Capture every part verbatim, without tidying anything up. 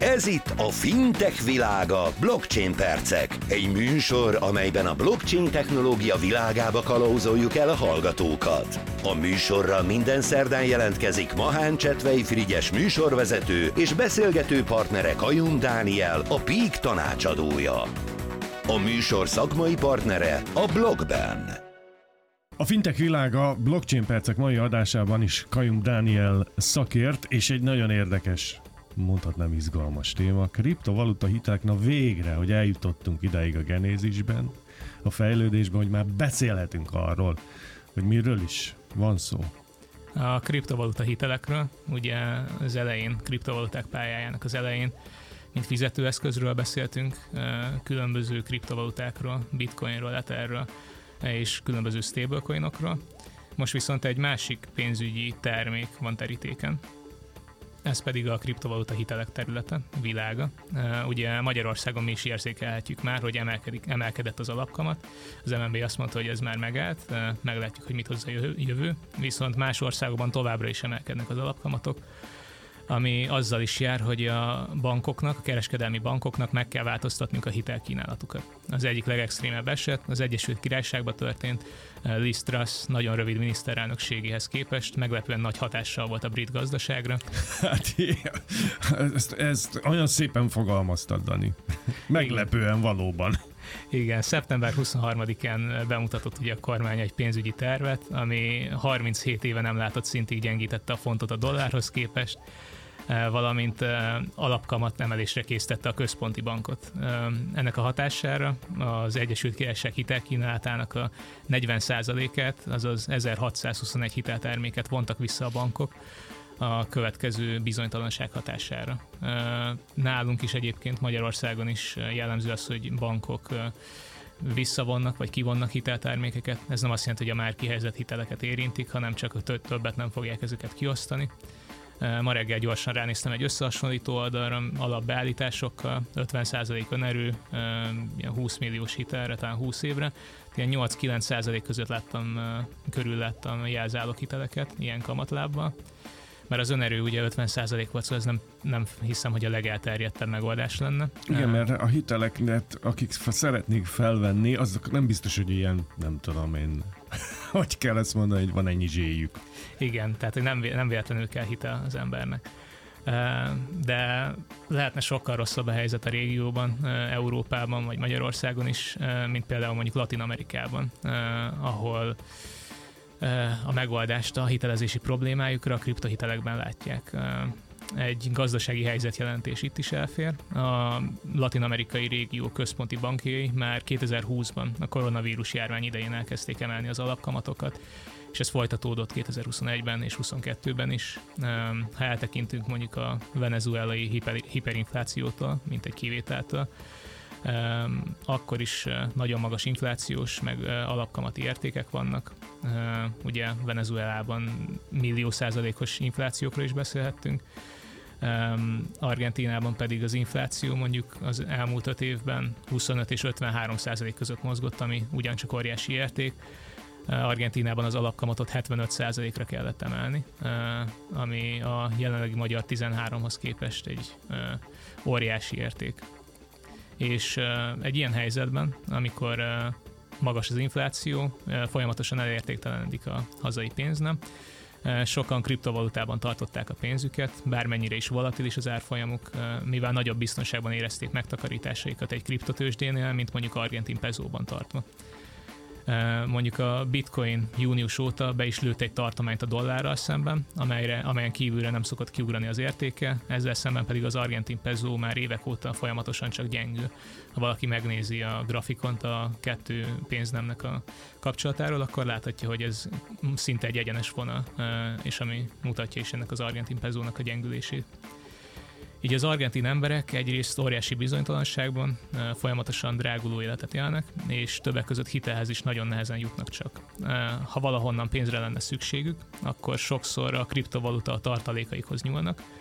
Ez itt a Fintech világa, Blockchain percek. Egy műsor, amelyben a blockchain technológia világába kalauzoljuk el a hallgatókat. A műsorra minden szerdán jelentkezik Mahán Csetvei Frigyes műsorvezető és beszélgető partnere Kajun Dániel, a Peak tanácsadója. A műsor szakmai partnere a Blockben. A Fintech világa Blockchain percek mai adásában is Kajun Dániel szakért, és egy nagyon érdekes, mondhatnám izgalmas téma, kriptovaluta hitelek. Na végre, hogy eljutottunk ideig a genézisben, a fejlődésben, hogy már beszélhetünk arról, hogy miről is van szó. A kriptovaluta hitelekről, ugye az elején, kriptovaluták pályájának az elején, mint fizetőeszközről beszéltünk, különböző kriptovalutákról, bitcoinról, etherről és különböző stablecoinokról. Most viszont egy másik pénzügyi termék van terítéken. Ez pedig a kriptovaluta hitelek területe, világa. Ugye Magyarországon mi is érzékelhetjük már, hogy emelkedik, emelkedett az alapkamat. Az em en bé azt mondta, hogy ez már megállt, meglátjuk, hogy mit hoz a jövő. Viszont más országokban továbbra is emelkednek az alapkamatok, ami azzal is jár, hogy a bankoknak, a kereskedelmi bankoknak meg kell változtatniuk a hitelkínálatukat. Az egyik legextrémebb eset az Egyesült Királyságban történt. Liz Truss nagyon rövid miniszterelnökségéhez képest meglepően nagy hatással volt a brit gazdaságra. Hát ezt, ezt olyan szépen fogalmaztad, Dani. Meglepően igen. Valóban. Igen, szeptember huszonharmadikán bemutatott ugye a kormány egy pénzügyi tervet, ami harminchét éve nem látott szintig gyengítette a fontot a dollárhoz képest, valamint alapkamat emelésre késztette a központi bankot. Ennek a hatására az Egyesült Királyság hitelkínálatának a negyven százalékát, azaz ezerhatszázhuszonegy hitelterméket vontak vissza a bankok a következő bizonytalanság hatására. Nálunk is egyébként Magyarországon is jellemző az, hogy bankok visszavonnak vagy kivonnak hiteltermékeket. Ez nem azt jelenti, hogy a már kihelyezett hiteleket érintik, hanem csak hogy többet nem fogják ezeket kiosztani. Ma reggel gyorsan ránéztem egy összehasonlító oldalra, alapbeállításokkal, ötven százalék önerő, húsz milliós hitelre, talán húsz évre. Ilyen nyolc-kilenc százalék között láttam, körül láttam jelzálog hiteleket, ilyen kamatlábbal. Mert az önerő ugye ötven százalék volt, szóval ez nem, nem hiszem, hogy a legelterjedtebb megoldás lenne. Igen, mert a hiteleket, akik szeretnék felvenni, azok nem biztos, hogy ilyen, nem tudom én, hogy kell ezt mondani, hogy van ennyi zséjük. Igen, tehát nem, nem véletlenül kell hitel az embernek. De lehetne sokkal rosszabb a helyzet a régióban, Európában vagy Magyarországon is, mint például mondjuk Latin-Amerikában, ahol a megoldást a hitelezési problémájukra a kriptohitelekben látják. Egy gazdasági helyzetjelentés itt is elfér. A latin-amerikai régió központi bankjai már kétezer-húszban a koronavírus járvány idején elkezdték emelni az alapkamatokat, és ez folytatódott kétezer-huszonegyben és huszonkettőben is. Ha eltekintünk mondjuk a venezuelai hiper, hiperinflációtól, mint egy kivételtől, akkor is nagyon magas inflációs, meg alapkamati értékek vannak. Ugye Venezuelában millió százalékos inflációkról is beszélhettünk. Argentínában pedig az infláció mondjuk az elmúlt öt évben huszonöt és ötvenhárom százalék között mozgott, ami ugyancsak óriási érték. Argentínában az alapkamatot hetvenöt százalékra kellett emelni, ami a jelenlegi magyar tizenháromhoz képest egy óriási érték. És egy ilyen helyzetben, amikor magas az infláció, folyamatosan elértéktelenedik a hazai pénznem, sokan kriptovalutában tartották a pénzüket, bármennyire is volatilis az árfolyamuk, mivel nagyobb biztonságban érezték megtakarításaikat egy kriptotőzsdénél, mint mondjuk argentin pezóban tartva. Mondjuk a bitcoin június óta be is lőtt egy tartományt a dollárral szemben, amelyre, amelyen kívülre nem szokott kiugrani az értéke, ezzel szemben pedig az argentin pezó már évek óta folyamatosan csak gyengül. Ha valaki megnézi a grafikont a kettő pénznemnek a kapcsolatáról, akkor láthatja, hogy ez szinte egy egyenes vonal, és ami mutatja is ennek az argentin pezónak a gyengülését. Így az argentin emberek egyrészt óriási bizonytalanságban folyamatosan dráguló életet élnek, és többek között hitelhez is nagyon nehezen jutnak csak. Ha valahonnan pénzre lenne szükségük, akkor sokszor a kriptovaluta a tartalékaikhoz nyúlnak,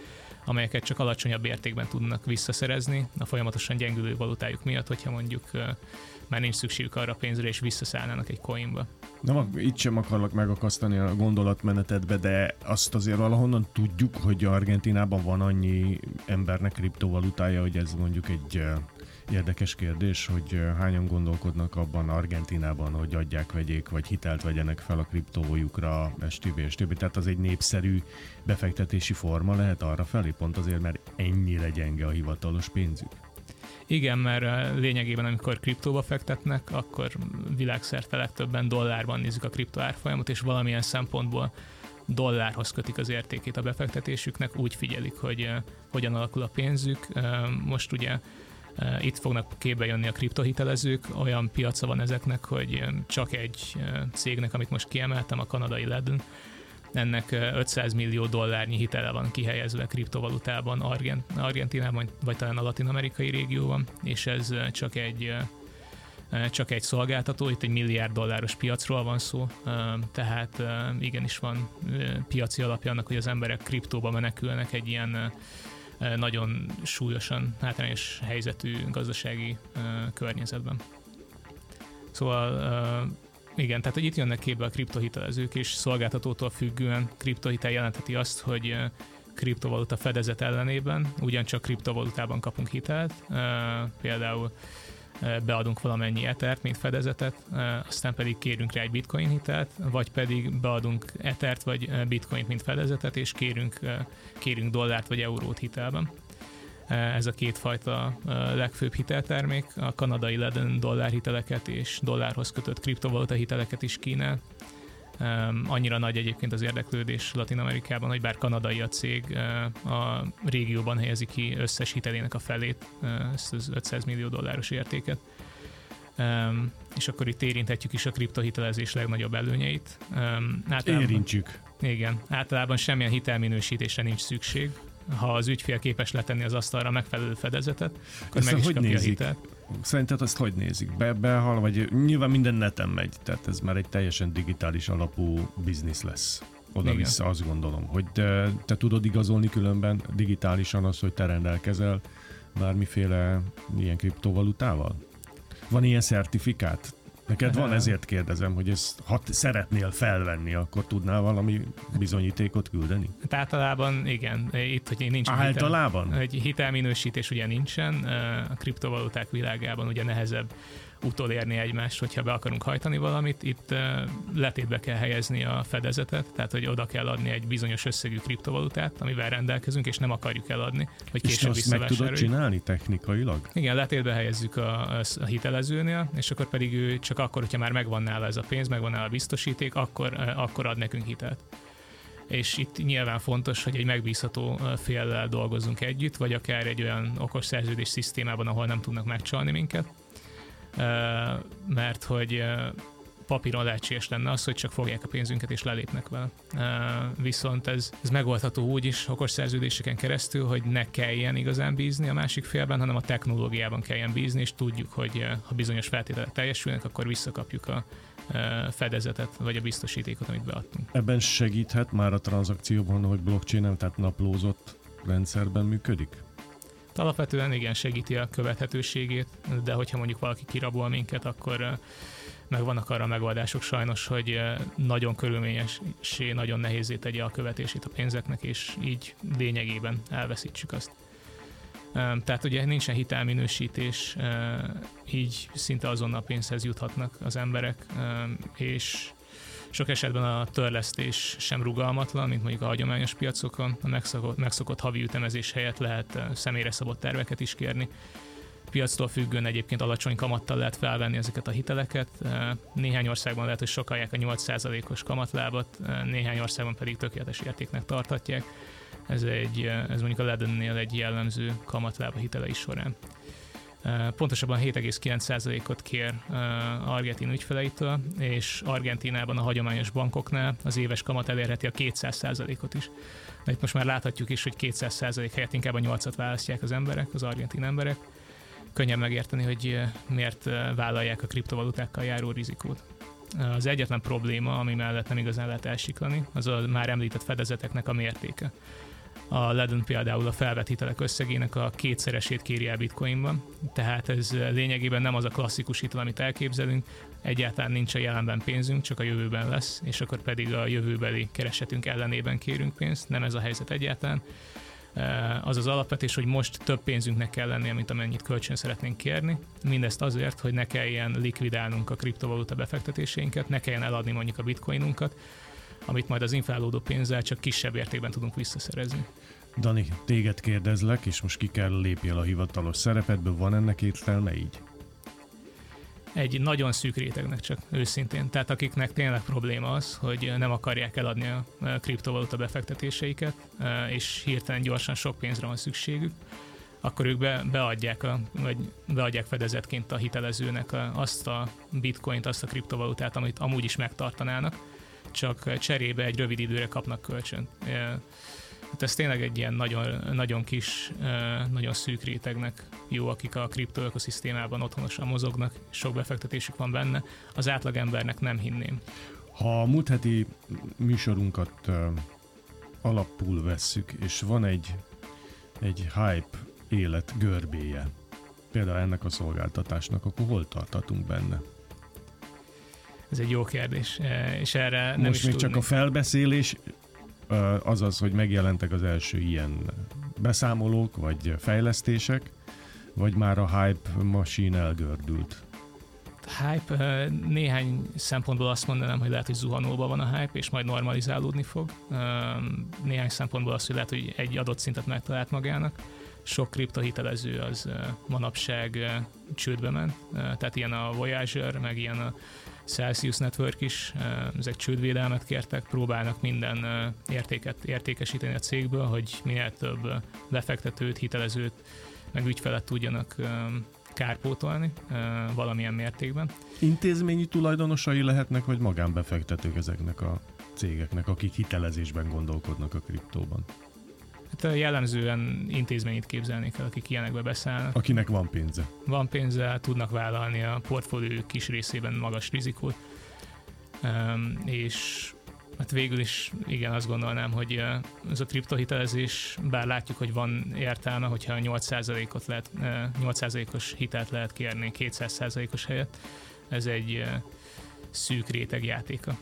amelyeket csak alacsonyabb értékben tudnak visszaszerezni a folyamatosan gyengülő valutájuk miatt, hogyha mondjuk már nincs szükségük arra a pénzre, és visszaszállnának egy coinba. Nem, itt sem akarlak megakasztani a gondolatmenetedbe, de azt azért valahonnan tudjuk, hogy Argentínában van annyi embernek kriptovalutája, hogy ez mondjuk egy érdekes kérdés, hogy hányan gondolkodnak abban Argentínában, hogy adják, vegyék, vagy hitelt vegyenek fel a kriptójukra, stb. stb. Tehát az egy népszerű befektetési forma lehet arra felé, pont azért, mert ennyire gyenge a hivatalos pénzük. Igen, mert lényegében amikor kriptóba fektetnek, akkor világszerte legtöbben dollárban nézik a kripto árfolyamot, és valamilyen szempontból dollárhoz kötik az értékét a befektetésüknek, úgy figyelik, hogy hogyan alakul a pénzük. Most ugye itt fognak képbe jönni a kriptohitelezők, olyan piaca van ezeknek, hogy csak egy cégnek, amit most kiemeltem, a kanadai Ledn, ennek ötszáz millió dollárnyi hitele van kihelyezve kriptovalutában Argent, Argentínában, vagy talán a latin-amerikai régióban, és ez csak egy, csak egy szolgáltató, itt egy milliárd dolláros piacról van szó, tehát igenis van piaci alapja annak, hogy az emberek kriptóba menekülnek egy ilyen nagyon súlyosan hátrányos helyzetű gazdasági környezetben. Szóval igen, tehát hogy itt jönnek képbe a kriptohitelezők, és szolgáltatótól függően kriptohitel jelentheti azt, hogy kriptovaluta fedezet ellenében ugyancsak kriptovalutában kapunk hitelt, például beadunk valamennyi ethert, mint fedezetet, aztán pedig kérünk rá egy bitcoin hitelt, vagy pedig beadunk ethert vagy bitcoint, mint fedezetet, és kérünk, kérünk dollárt vagy eurót hitelben. Ez a kétfajta legfőbb hiteltermék, a kanadai Ledn dollárhiteleket és dollárhoz kötött kriptovaluta hiteleket is kínál. Annyira nagy egyébként az érdeklődés Latin-Amerikában, hogy bár kanadai a cég, a régióban helyezi ki összes hitelének a felét, ezt az ötszáz millió dolláros értéket. És akkor itt érinthetjük is a kriptohitelezés legnagyobb előnyeit. Általában, Érintsük. Igen, általában semmilyen hitelminősítésre nincs szükség. Ha az ügyfél képes letenni az asztalra megfelelő fedezetet, akkor ezt meg is hogy kapja nézik? a hitelt. Szerinted azt hogy nézik? Be, behal, vagy nyilván minden neten megy, tehát ez már egy teljesen digitális alapú biznisz lesz. Oda-vissza azt gondolom, hogy te, te tudod igazolni különben digitálisan azt, hogy te rendelkezel bármiféle ilyen kriptovalutával? Van ilyen szertifikát? Neked van, ezért kérdezem, hogy ezt, ha szeretnél felvenni, akkor tudnál valami bizonyítékot küldeni? Hát általában igen, itt, hogy nincs Általában? Hitel, egy hitelminősítés ugye nincsen, a kriptovaluták világában ugye nehezebb utolérni egymást, hogyha be akarunk hajtani valamit, itt letétbe kell helyezni a fedezetet, tehát hogy oda kell adni egy bizonyos összegű kriptovalutát, amivel rendelkezünk, és nem akarjuk eladni, hogy később és azt meg tudod csinálni technikailag? Igen, letétbe helyezzük a, a hitelezőnél, és akkor pedig ő csak akkor, hogyha már megvan nála ez a pénz, megvan nála a biztosíték, akkor, akkor ad nekünk hitelt. És itt nyilván fontos, hogy egy megbízható féllel dolgozzunk együtt, vagy akár egy olyan okos szerződés szisztémában, ahol nem tudnak megcsalni minket, mert hogy papíron lehetséges lenne az, hogy csak fogják a pénzünket és lelépnek vele. Viszont ez, ez megoldható úgy is okos szerződéseken keresztül, hogy ne kelljen igazán bízni a másik félben, hanem a technológiában kelljen bízni, és tudjuk, hogy ha bizonyos feltételek teljesülnek, akkor visszakapjuk a fedezetet, vagy a biztosítékot, amit beadtunk. Ebben segíthet már a tranzakcióban, hogy blockchain-en, tehát naplózott rendszerben működik? Alapvetően igen, segíti a követhetőségét, de hogyha mondjuk valaki kirabol minket, akkor meg vannak arra megoldások sajnos, hogy nagyon körülményessé, nagyon nehézzé tegye a követését a pénzeknek, és így lényegében elveszítsük azt. Tehát ugye nincsen hitelminősítés, így szinte azonnal pénzhez juthatnak az emberek, és sok esetben a törlesztés sem rugalmatlan, mint mondjuk a hagyományos piacokon. A megszokott, megszokott havi ütemezés helyett lehet személyre szabott terveket is kérni. Piactól függően egyébként alacsony kamattal lehet felvenni ezeket a hiteleket. Néhány országban lehet, hogy sokalják a nyolc százalékos kamatlábat, néhány országban pedig tökéletes értéknek tarthatják. Ez, egy, ez mondjuk a Lednnél egy jellemző kamatláb a hitelei során. Pontosabban hét egész kilenc százalékot kér argentin ügyfeleitől, és Argentínában a hagyományos bankoknál az éves kamat elérheti a kétszáz százalékot is. De itt most már láthatjuk is, hogy kétszáz százalék helyett inkább a nyolcat választják az emberek, az argentin emberek. Könnyebb megérteni, hogy miért vállalják a kriptovalutákkal járó rizikót. Az egyetlen probléma, ami mellett nem igazán lehet elsiklani, az a már említett fedezeteknek a mértéke. A Ledon például a felvett hitelek összegének a kétszeresét kéri el bitcoinban, tehát ez lényegében nem az a klasszikus hitel, amit elképzelünk, egyáltalán nincs a jelenben pénzünk, csak a jövőben lesz, és akkor pedig a jövőbeli keresetünk ellenében kérünk pénzt, nem ez a helyzet egyáltalán. Az az alapvetés, hogy most több pénzünknek kell lennie, mint amennyit kölcsön szeretnénk kérni. Mindezt azért, hogy ne kelljen likvidálnunk a kriptovaluta befektetéseinket, ne kelljen eladni mondjuk a bitcoinunkat, amit majd az inflálódó pénzzel csak kisebb értékben tudunk visszaszerezni. Dani, téged kérdezlek, és most ki kell lépjél a hivatalos szerepedből, van ennek értelme így? Egy nagyon szűk rétegnek csak, őszintén. Tehát akiknek tényleg probléma az, hogy nem akarják eladni a kriptovaluta befektetéseiket, és hirtelen gyorsan sok pénzre van szükségük, akkor ők be, beadják, a, vagy beadják fedezetként a hitelezőnek a, azt a bitcoint, azt a kriptovalutát, amit amúgy is megtartanának, csak cserébe egy rövid időre kapnak kölcsönt. Hát ez tényleg egy ilyen nagyon, nagyon kis, nagyon szűk rétegnek jó, akik a kriptoökoszisztémában otthonosan mozognak, sok befektetésük van benne. Az átlagembernek nem hinném. Ha a múlt heti műsorunkat uh, alappul vesszük, és van egy, egy hype élet görbéje, például ennek a szolgáltatásnak, akkor hol tartatunk benne? Ez egy jó kérdés, és erre nem Most is még tudni. csak a felbeszélés, azaz, hogy megjelentek az első ilyen beszámolók, vagy fejlesztések, vagy már a hype machine elgördült? A hype, néhány szempontból azt mondanám, hogy lehet, hogy zuhanóban van a hype, és majd normalizálódni fog. Néhány szempontból azt, hogy lehet, hogy egy adott szintet megtalált magának. Sok kriptohitelező az manapság csődbe ment, tehát ilyen a Voyager, meg ilyen a Celsius Network is, ezek csődvédelmet kértek, próbálnak minden értéket értékesíteni a cégből, hogy minél több befektetőt, hitelezőt, meg ügyfelet tudjanak kárpótolni valamilyen mértékben. Intézményi tulajdonosai lehetnek, vagy magánbefektetők ezeknek a cégeknek, akik hitelezésben gondolkodnak a kriptóban? Hát jellemzően intézményit képzelnék el, akik ilyenekbe beszállnak. Akinek van pénze. Van pénze, tudnak vállalni a portfólió kis részében magas rizikót, és hát végül is igen, azt gondolnám, hogy ez a kriptohitelezés, bár látjuk, hogy van értelme, hogyha nyolc százalékot lehet, nyolc százalékos hitelt lehet kérni kétszáz százalékos helyett, ez egy szűk réteg játéka.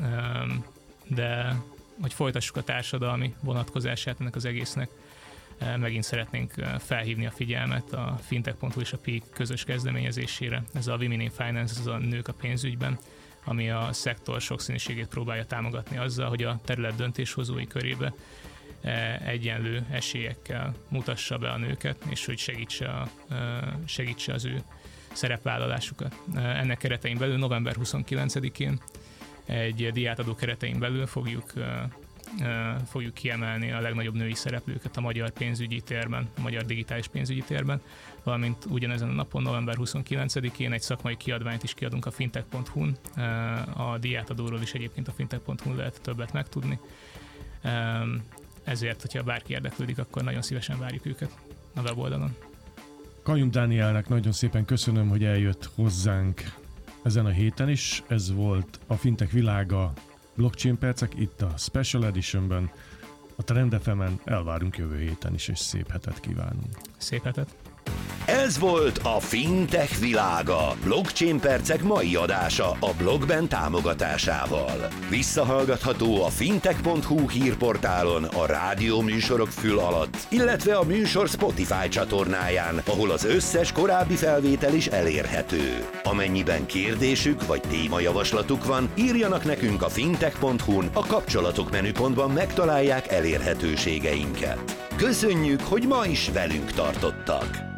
De hogy folytassuk a társadalmi vonatkozását ennek az egésznek, megint szeretnénk felhívni a figyelmet a fintech pont hu és a Peak közös kezdeményezésére. Ez a Women in Finance, az a nők a pénzügyben, ami a szektor sokszínűségét próbálja támogatni azzal, hogy a terület döntéshozói körébe egyenlő esélyekkel mutassa be a nőket, és hogy segítse, a, segítse az ő szerepvállalásukat. Ennek keretein belül november huszonkilencedikén egy diátadó keretein belül fogjuk, uh, uh, fogjuk kiemelni a legnagyobb női szereplőket a magyar pénzügyi térben, a magyar digitális pénzügyi térben, valamint ugyanezen a napon, november huszonkilencedikén egy szakmai kiadványt is kiadunk a fintech pont hu-n. Uh, a diátadóról is egyébként a fintech pont hu-n lehet többet megtudni. Um, ezért, hogyha bárki érdeklődik, akkor nagyon szívesen várjuk őket a weboldalon. Kajum Dánielnek nagyon szépen köszönöm, hogy eljött hozzánk ezen a héten is. Ez volt a Fintech világa Blockchain percek itt a Special Editionben. A Trend ef emen elvárunk jövő héten is, és szép hetet kívánunk. Szép hetet! Ez volt a Fintech világa, Blockchain percek mai adása a Blogben támogatásával. Visszahallgatható a fintech pont hu hírportálon, a rádió műsorok fül alatt, illetve a műsor Spotify csatornáján, ahol az összes korábbi felvétel is elérhető. Amennyiben kérdésük vagy témajavaslatuk van, írjanak nekünk a fintech pont hu-n, a kapcsolatok menüpontban megtalálják elérhetőségeinket. Köszönjük, hogy ma is velünk tartottak!